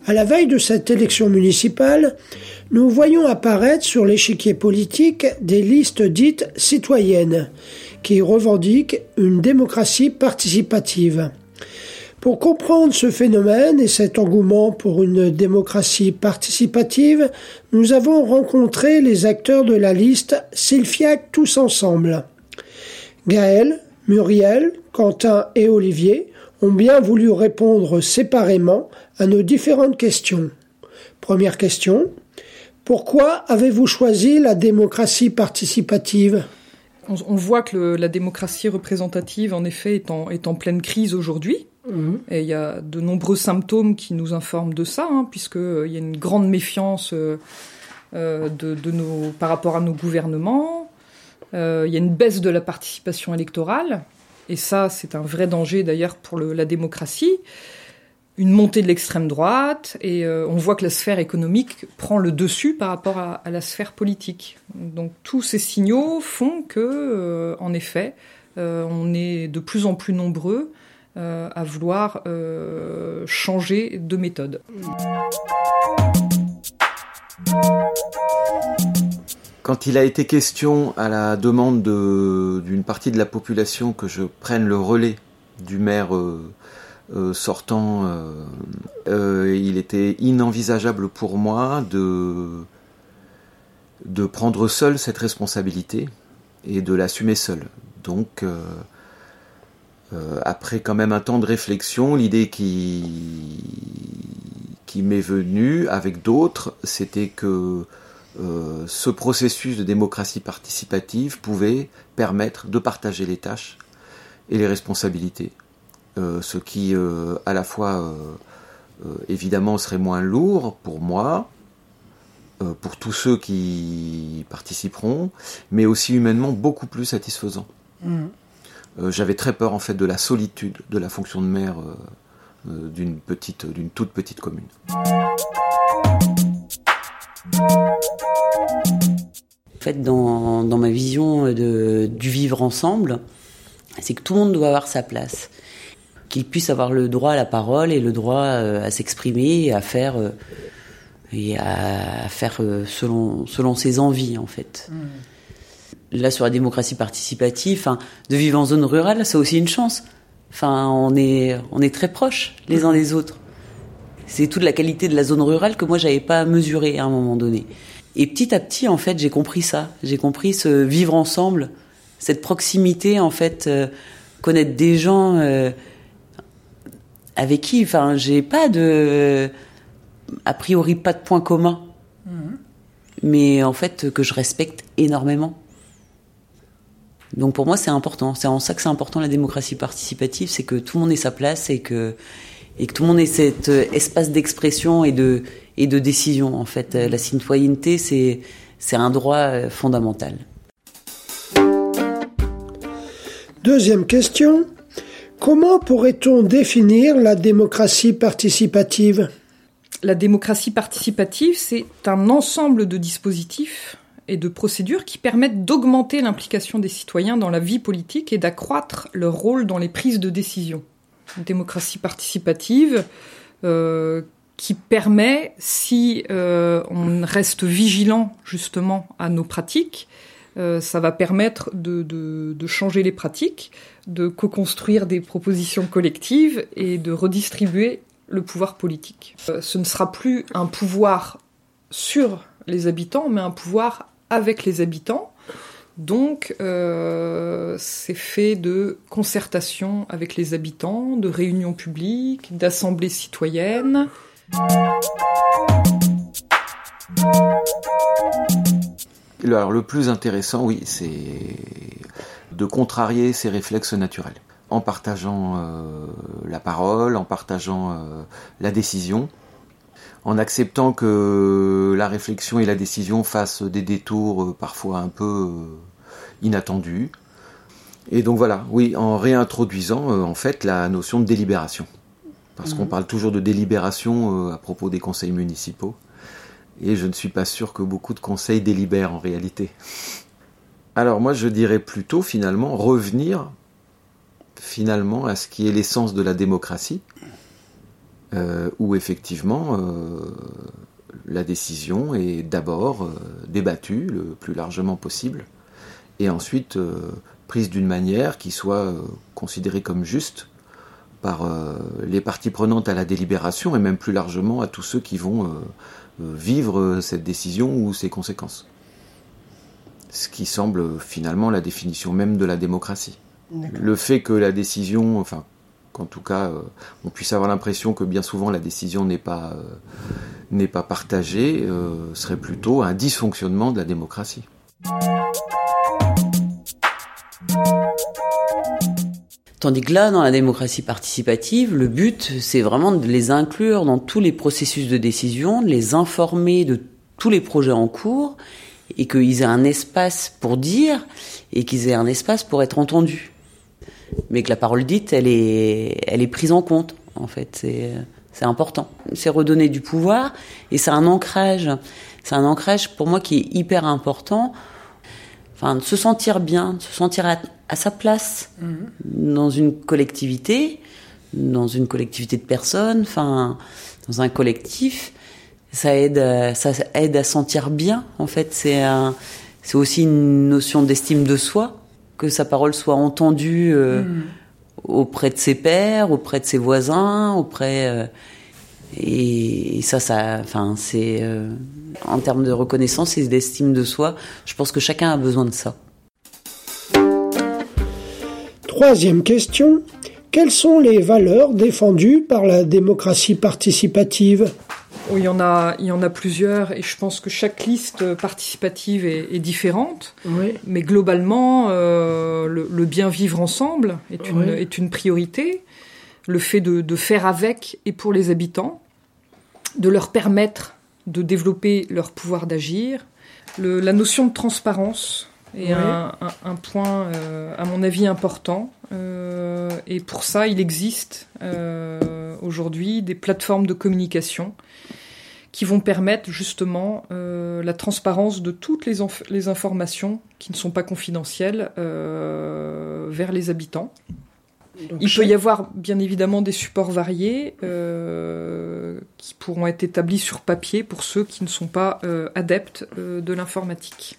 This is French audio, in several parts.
À la veille de cette élection municipale, nous voyons apparaître sur l'échiquier politique des listes dites citoyennes, qui revendiquent une démocratie participative. Pour comprendre ce phénomène et cet engouement pour une démocratie participative, nous avons rencontré les acteurs de la liste Sylfiac Tous Ensemble. Gaël, Muriel, Quentin et Olivier ont bien voulu répondre séparément à nos différentes questions. Première question, pourquoi avez-vous choisi la démocratie participative ? On voit que la démocratie représentative, en effet, est en pleine crise aujourd'hui. Et il y a de nombreux symptômes qui nous informent de ça, puisqu'il y a une grande méfiance par rapport à nos gouvernements. Il y a une baisse de la participation électorale. Et ça, c'est un vrai danger d'ailleurs pour la démocratie. Une montée de l'extrême droite, et on voit que la sphère économique prend le dessus par rapport à la sphère politique. Donc tous ces signaux font que, en effet, on est de plus en plus nombreux à vouloir changer de méthode. Quand il a été question, à la demande d'une partie de la population, que je prenne le relais du maire sortant, il était inenvisageable pour moi de prendre seul cette responsabilité et de l'assumer seul. Donc, après quand même un temps de réflexion, l'idée qui m'est venue avec d'autres, c'était que ce processus de démocratie participative pouvait permettre de partager les tâches et les responsabilités. Ce qui, à la fois, évidemment, serait moins lourd pour moi, pour tous ceux qui participeront, mais aussi humainement beaucoup plus satisfaisant. J'avais très peur, en fait, de la solitude de la fonction de maire d'une toute petite commune. En fait, dans ma vision du vivre ensemble, c'est que tout le monde doit avoir sa place. Qu'il puisse avoir le droit à la parole et le droit à s'exprimer et à faire selon ses envies, en fait. Là, sur la démocratie participative, de vivre en zone rurale, c'est aussi une chance. On est très proches les uns des autres. C'est toute la qualité de la zone rurale que moi, j'avais pas mesurée à un moment donné. Et petit à petit, en fait, j'ai compris ça. J'ai compris ce vivre ensemble, cette proximité, en fait, connaître des gens avec qui, j'ai pas a priori pas de points communs, mais en fait que je respecte énormément. Donc pour moi c'est important, c'est en ça que c'est important la démocratie participative, c'est que tout le monde ait sa place et que tout le monde ait cet espace d'expression et de décision. En fait, la citoyenneté c'est un droit fondamental. Deuxième question. Comment pourrait-on définir la démocratie participative ? La démocratie participative, c'est un ensemble de dispositifs et de procédures qui permettent d'augmenter l'implication des citoyens dans la vie politique et d'accroître leur rôle dans les prises de décision. Une démocratie participative qui permet, si on reste vigilant justement à nos pratiques, ça va permettre de changer les pratiques, de co-construire des propositions collectives et de redistribuer le pouvoir politique. Ce ne sera plus un pouvoir sur les habitants, mais un pouvoir avec les habitants. Donc, c'est fait de concertation avec les habitants, de réunions publiques, d'assemblées citoyennes. Alors, le plus intéressant, oui, c'est de contrarier ces réflexes naturels, en partageant la parole, en partageant la décision, en acceptant que la réflexion et la décision fassent des détours parfois un peu inattendus. Et donc voilà, oui, en réintroduisant en fait la notion de délibération. Parce qu'on parle toujours de délibération à propos des conseils municipaux. Et je ne suis pas sûr que beaucoup de conseils délibèrent en réalité. Alors moi je dirais plutôt finalement revenir à ce qui est l'essence de la démocratie, où effectivement la décision est d'abord débattue le plus largement possible, et ensuite prise d'une manière qui soit considérée comme juste par les parties prenantes à la délibération, et même plus largement à tous ceux qui vont vivre cette décision ou ses conséquences. Ce qui semble finalement la définition même de la démocratie. D'accord. Le fait que la décision, enfin qu'en tout cas on puisse avoir l'impression que bien souvent la décision n'est pas partagée, serait plutôt un dysfonctionnement de la démocratie. Tandis que là, dans la démocratie participative, le but, c'est vraiment de les inclure dans tous les processus de décision, de les informer de tous les projets en cours, et qu'ils aient un espace pour dire, et qu'ils aient un espace pour être entendus. Mais que la parole dite, elle est prise en compte, en fait. C'est important. C'est redonner du pouvoir, et c'est un ancrage. C'est un ancrage, pour moi, qui est hyper important. Enfin, de se sentir bien, de se sentir à sa place dans une collectivité de personnes, enfin, dans un collectif, ça aide à sentir bien. En fait, c'est aussi une notion d'estime de soi, que sa parole soit entendue auprès de ses pairs, auprès de ses voisins, et ça, enfin, c'est en termes de reconnaissance et d'estime de soi, je pense que chacun a besoin de ça. Troisième question. Quelles sont les valeurs défendues par la démocratie participative ? Oui, il y en a plusieurs, et je pense que chaque liste participative est différente. Oui. Mais globalement, le bien vivre ensemble est une priorité. Le fait de faire avec et pour les habitants, de leur permettre de développer leur pouvoir d'agir. La notion de transparence est un point, à mon avis, important. Et pour ça, il existe aujourd'hui des plateformes de communication qui vont permettre justement la transparence de toutes les informations qui ne sont pas confidentielles vers les habitants. Donc, il peut y avoir bien évidemment des supports variés qui pourront être établis sur papier pour ceux qui ne sont pas adeptes de l'informatique.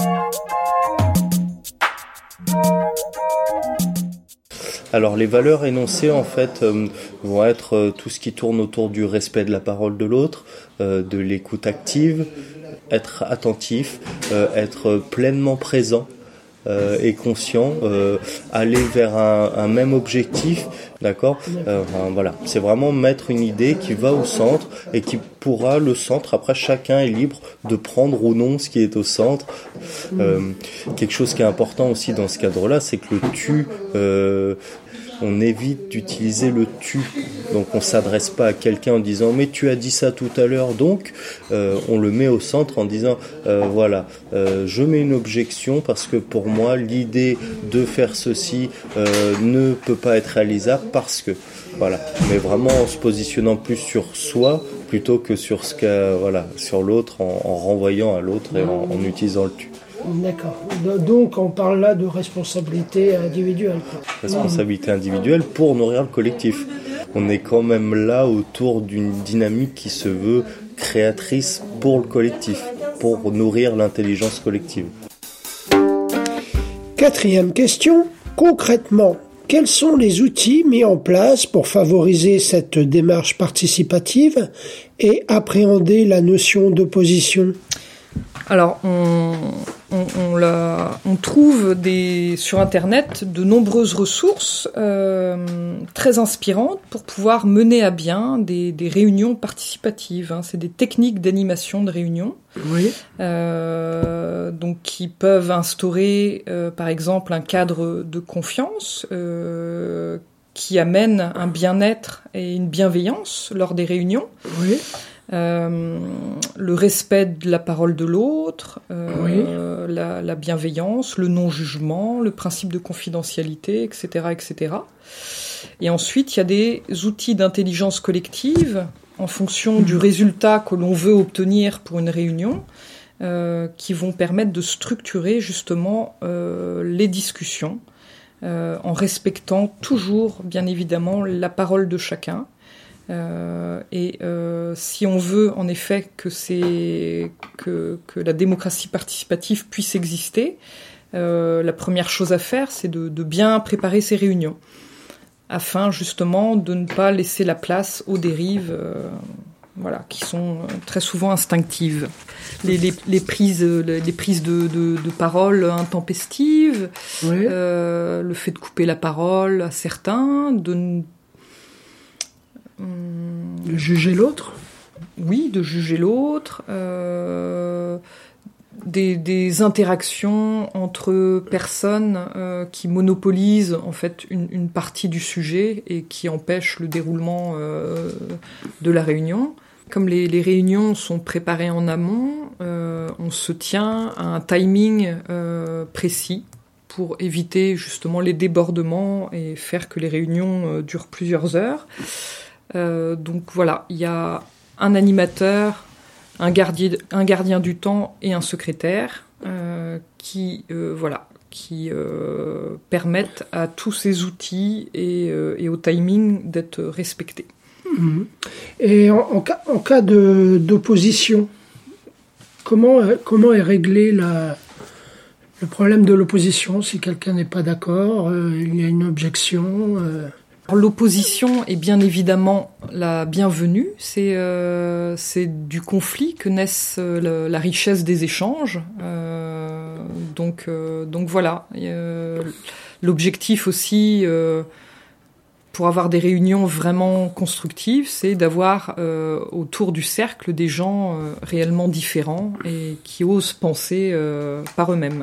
Alors les valeurs énoncées en fait vont être tout ce qui tourne autour du respect de la parole de l'autre, de l'écoute active, être attentif, être pleinement présent et conscient, aller vers un même objectif, d'accord, voilà, c'est vraiment mettre une idée qui va au centre et qui pourra, le centre, après chacun est libre de prendre ou non ce qui est au centre. Quelque chose qui est important aussi dans ce cadre-là, c'est que le tu, on évite d'utiliser le tu. Donc on s'adresse pas à quelqu'un en disant mais tu as dit ça tout à l'heure, donc on le met au centre en disant voilà, je mets une objection parce que pour moi l'idée de faire ceci ne peut pas être réalisable parce que voilà, mais vraiment en se positionnant plus sur soi plutôt que sur sur l'autre, en renvoyant à l'autre et en utilisant le tu. D'accord. Donc on parle là de responsabilité individuelle. Responsabilité individuelle pour nourrir le collectif. On est quand même là autour d'une dynamique qui se veut créatrice pour le collectif, pour nourrir l'intelligence collective. Quatrième question. Concrètement, quels sont les outils mis en place pour favoriser cette démarche participative et appréhender la notion d'opposition ? Alors, on trouve sur Internet de nombreuses ressources très inspirantes pour pouvoir mener à bien des réunions participatives. C'est des techniques d'animation de réunions, donc qui peuvent instaurer, par exemple, un cadre de confiance qui amène un bien-être et une bienveillance lors des réunions. Oui. Le respect de la parole de l'autre, la bienveillance, le non-jugement, le principe de confidentialité, etc., etc. Et ensuite, il y a des outils d'intelligence collective en fonction du résultat que l'on veut obtenir pour une réunion, qui vont permettre de structurer justement les discussions en respectant toujours, bien évidemment, la parole de chacun. Si on veut en effet que la démocratie participative puisse exister, la première chose à faire, c'est de bien préparer ces réunions, afin justement de ne pas laisser la place aux dérives qui sont très souvent instinctives. Les prises de parole intempestives, oui. Le fait de couper la parole à certains, de juger l'autre. Oui, de juger l'autre. Des interactions entre personnes qui monopolisent en fait une partie du sujet et qui empêchent le déroulement de la réunion. Comme les réunions sont préparées en amont, on se tient à un timing précis pour éviter justement les débordements et faire que les réunions durent plusieurs heures. Donc voilà, il y a un animateur, un gardien du temps et un secrétaire qui permettent à tous ces outils et au timing d'être respectés. Et en cas d'opposition, comment est réglé le problème de l'opposition si quelqu'un n'est pas d'accord, il y a une objection L'opposition est bien évidemment la bienvenue. C'est du conflit que naissent la richesse des échanges. Donc voilà. L'objectif aussi, pour avoir des réunions vraiment constructives, c'est d'avoir autour du cercle des gens réellement différents et qui osent penser par eux-mêmes.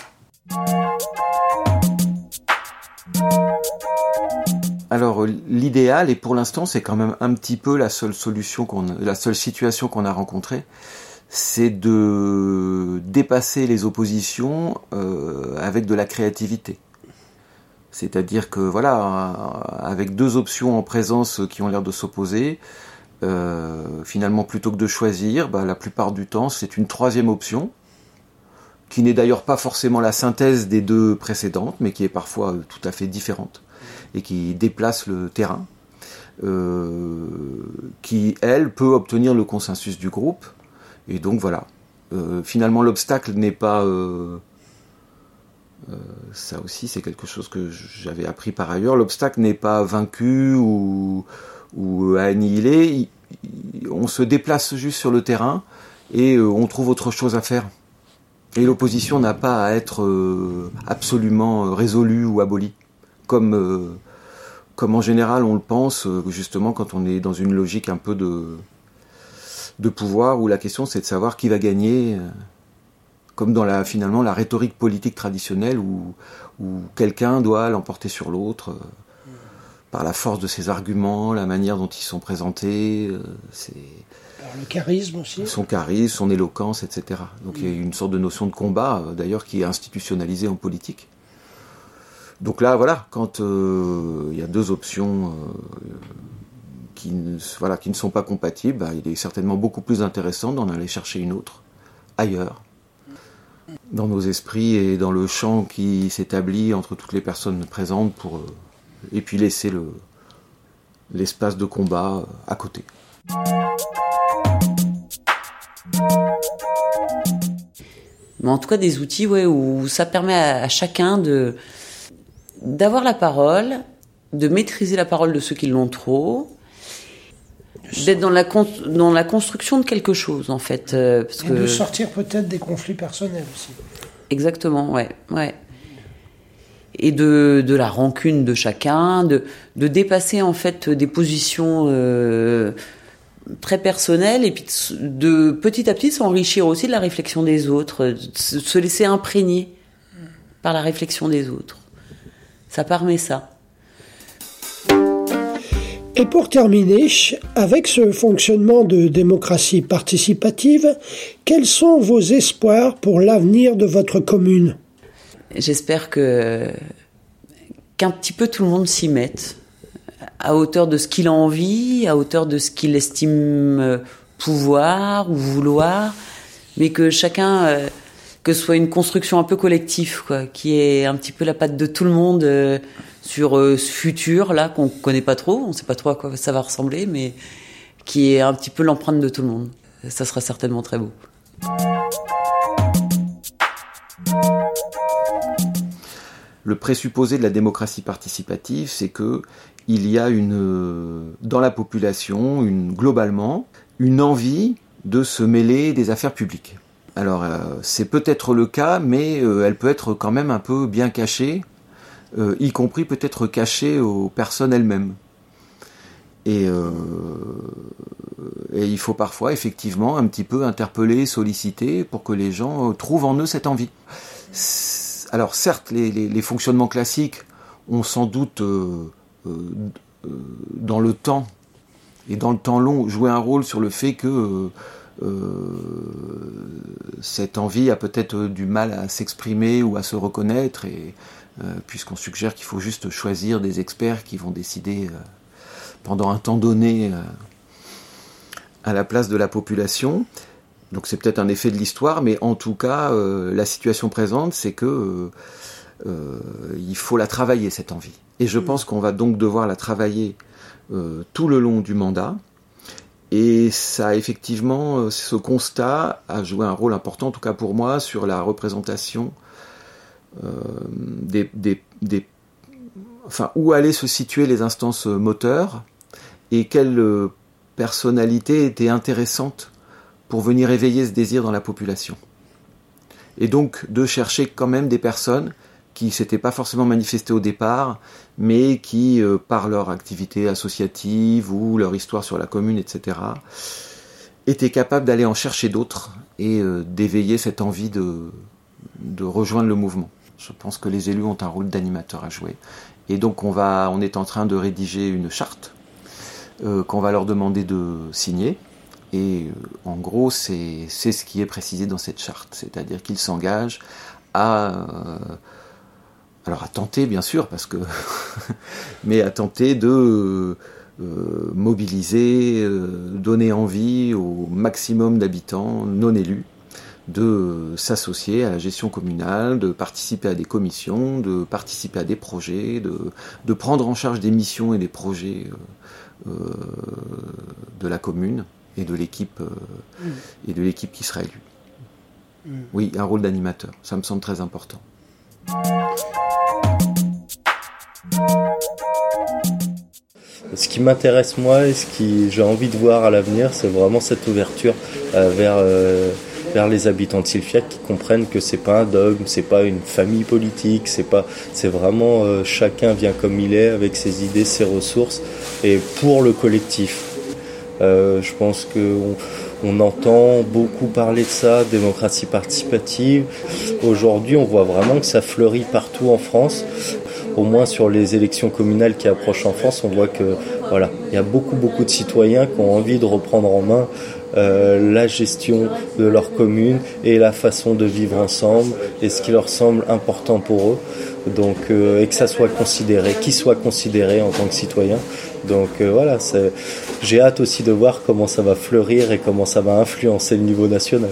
Alors l'idéal, et pour l'instant c'est quand même un petit peu la seule situation qu'on a rencontrée, c'est de dépasser les oppositions avec de la créativité. C'est-à-dire que avec deux options en présence qui ont l'air de s'opposer, finalement plutôt que de choisir, la plupart du temps c'est une troisième option, qui n'est d'ailleurs pas forcément la synthèse des deux précédentes, mais qui est parfois tout à fait différente, et qui déplace le terrain, qui, elle, peut obtenir le consensus du groupe. Et donc voilà. Finalement, l'obstacle n'est pas... ça aussi, c'est quelque chose que j'avais appris par ailleurs. L'obstacle n'est pas vaincu ou annihilé. On se déplace juste sur le terrain et on trouve autre chose à faire. Et l'opposition n'a pas à être absolument résolue ou abolie. Comme en général on le pense, justement, quand on est dans une logique un peu de pouvoir, où la question c'est de savoir qui va gagner, comme dans finalement la rhétorique politique traditionnelle, où quelqu'un doit l'emporter sur l'autre, par la force de ses arguments, la manière dont ils sont présentés, par le charisme aussi. Son charisme, son éloquence, etc. Donc il y a une sorte de notion de combat, d'ailleurs, qui est institutionnalisée en politique. Donc là, voilà, quand il y a deux options qui ne sont pas compatibles, il est certainement beaucoup plus intéressant d'en aller chercher une autre, ailleurs, dans nos esprits et dans le champ qui s'établit entre toutes les personnes présentes, et puis laisser l'espace de combat à côté. Mais en tout cas, des outils où ça permet à chacun d'avoir la parole, de maîtriser la parole de ceux qui l'ont trop, d'être dans la construction de quelque chose, en fait. De sortir peut-être des conflits personnels aussi. Exactement, ouais. Et de la rancune de chacun, de dépasser en fait des positions très personnelles, et puis de petit à petit s'enrichir aussi de la réflexion des autres, se laisser imprégner par la réflexion des autres. Ça permet ça. Et pour terminer, avec ce fonctionnement de démocratie participative, quels sont vos espoirs pour l'avenir de votre commune ? J'espère qu'un petit peu tout le monde s'y mette, à hauteur de ce qu'il a envie, à hauteur de ce qu'il estime pouvoir ou vouloir, mais que chacun, que ce soit une construction un peu collective, qui ait un petit peu la patte de tout le monde sur ce futur là qu'on connaît pas trop, on sait pas trop à quoi ça va ressembler, mais qui est un petit peu l'empreinte de tout le monde. Ça sera certainement très beau. Le présupposé de la démocratie participative, c'est que il y a dans la population, globalement, une envie de se mêler des affaires publiques. Alors, c'est peut-être le cas, mais elle peut être quand même un peu bien cachée, y compris peut-être cachée aux personnes elles-mêmes. Et il faut parfois, effectivement, un petit peu interpeller, solliciter, pour que les gens trouvent en eux cette envie. Alors, certes, les fonctionnements classiques ont sans doute, dans le temps, et dans le temps long, joué un rôle sur le fait que cette envie a peut-être du mal à s'exprimer ou à se reconnaître, et puisqu'on suggère qu'il faut juste choisir des experts qui vont décider pendant un temps donné à la place de la population. Donc c'est peut-être un effet de l'histoire, mais en tout cas, la situation présente, c'est que il faut la travailler, cette envie. Et je pense qu'on va donc devoir la travailler tout le long du mandat. Et ça, effectivement, ce constat a joué un rôle important, en tout cas pour moi, sur la représentation où allaient se situer les instances moteurs et quelle personnalité était intéressante pour venir éveiller ce désir dans la population. Et donc de chercher quand même des personnes qui ne s'étaient pas forcément manifestées au départ, mais qui, par leur activité associative ou leur histoire sur la commune, etc., étaient capables d'aller en chercher d'autres et d'éveiller cette envie de rejoindre le mouvement. Je pense que les élus ont un rôle d'animateur à jouer. Et donc on est en train de rédiger une charte qu'on va leur demander de signer. Et en gros, c'est ce qui est précisé dans cette charte. C'est-à-dire qu'ils s'engagent à tenter, bien sûr, mais à tenter de mobiliser, donner envie au maximum d'habitants non élus de s'associer à la gestion communale, de participer à des commissions, de participer à des projets, de prendre en charge des missions et des projets de la commune et de l'équipe qui sera élue. Oui, un rôle d'animateur, ça me semble très important. Ce qui m'intéresse moi et ce que j'ai envie de voir à l'avenir, c'est vraiment cette ouverture vers les habitants de Sylfiac qui comprennent que c'est pas un dogme, c'est pas une famille politique, c'est vraiment chacun vient comme il est avec ses idées, ses ressources et pour le collectif. Je pense qu'on entend beaucoup parler de ça, démocratie participative. Aujourd'hui, on voit vraiment que ça fleurit partout en France. Au moins sur les élections communales qui approchent en France, on voit que voilà, il y a beaucoup de citoyens qui ont envie de reprendre en main la gestion de leur commune et la façon de vivre ensemble et ce qui leur semble important pour eux. Donc et que ça soit considéré, qu'ils soient considérés en tant que citoyens. Donc voilà, j'ai hâte aussi de voir comment ça va fleurir et comment ça va influencer le niveau national.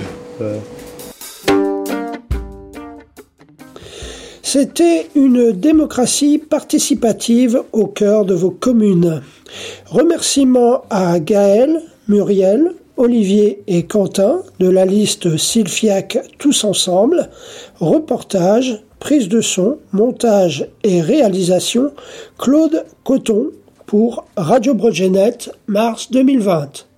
C'était une démocratie participative au cœur de vos communes. Remerciements à Gaël, Muriel, Olivier et Quentin de la liste Sylfiac Tous Ensemble. Reportage, prise de son, montage et réalisation, Claude Coton pour Radio Brogenet, mars 2020.